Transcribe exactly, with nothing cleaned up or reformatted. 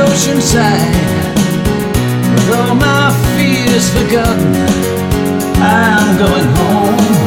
oceanside. With all my fears forgotten, I'm going home.